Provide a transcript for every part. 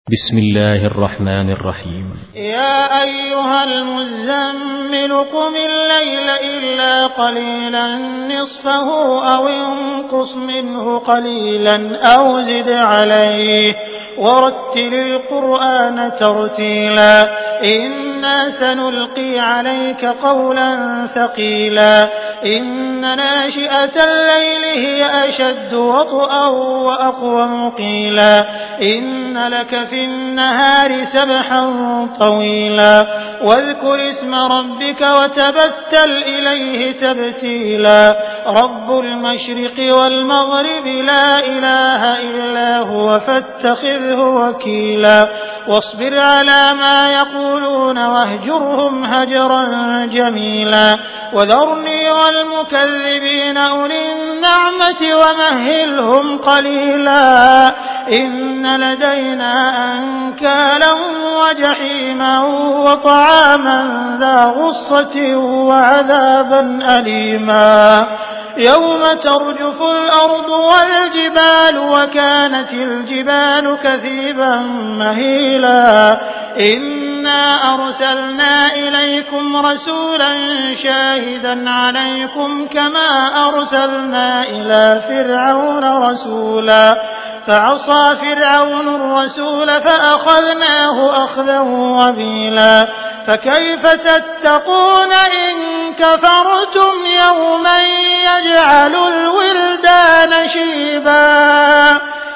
بسم الله الرحمن الرحيم. يا أيها المزمل قم الليل إلا قليلا نصفه أو انقص منه قليلا أو زد عليه ورتل القرآن ترتيلا إنا سنلقي عليك قولا ثقيلا إن ناشئة الليل هي أشد وطئا وأقوم قيلا إن لك في النهار سبحا طويلا واذكر اسم ربك وتبتل إليه تبتيلا رب المشرق والمغرب لا إله إلا هو فاتخذه وكيلا واصبر على ما يقولون واهجرهم هجرا جميلا وذرني والمكذبين أولي النعمة ومهلهم قليلا إن لدينا أنكالا وجحيما وطعاما ذا غصة وعذابا أليما يوم ترجف الأرض والجبال وكانت الجبال كثيبا مهيلا إنا أرسلنا إليكم رسولا شاهدا عليكم كما أرسلنا إلى فرعون رسولا فعصى فرعون الرسول فأخذناه أخذا وبيلا فكيف تتقون إن كفرتم يوما يجعل الولدان شيبا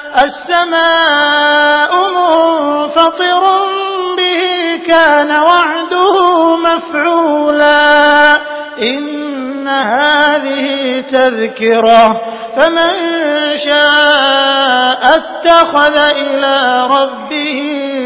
السماء منفطر به كان وعده مفعولا إن هذه تذكرة فمن شاء اتخذ إلى ربه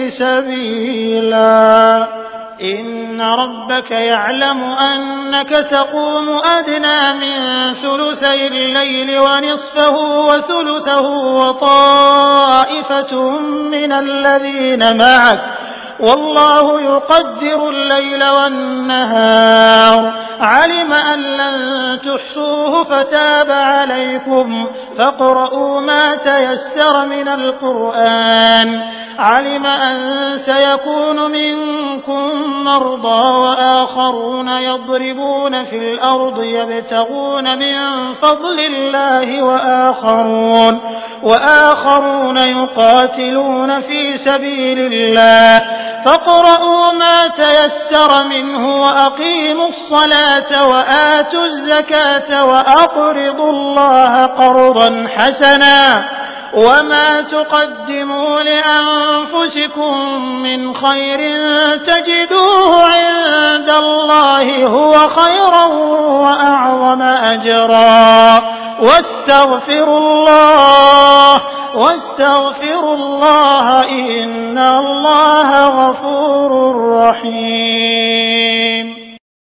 سبيلا إن ربك يعلم أنك تقوم أدنى من ثلثي الليل ونصفه وثلثه وطائفة من الذين معك والله يقدر الليل والنهار علم أن لن تحصوه فتاب عليكم فاقرؤوا ما تيسر من القرآن علم أن سيكون منكم مرضى وآخرون يضربون في الأرض يبتغون من فضل الله وآخرون يقاتلون في سبيل الله فاقرؤوا ما تيسر منه وأقيموا الصلاة وآتوا الزكاة وأقرضوا الله قرضا حسنا وما تقدموا لأنفسكم من خير تجدوه عند الله هو خيرا وأعظم أجرا واستغفروا الله إن الله غفور رحيم.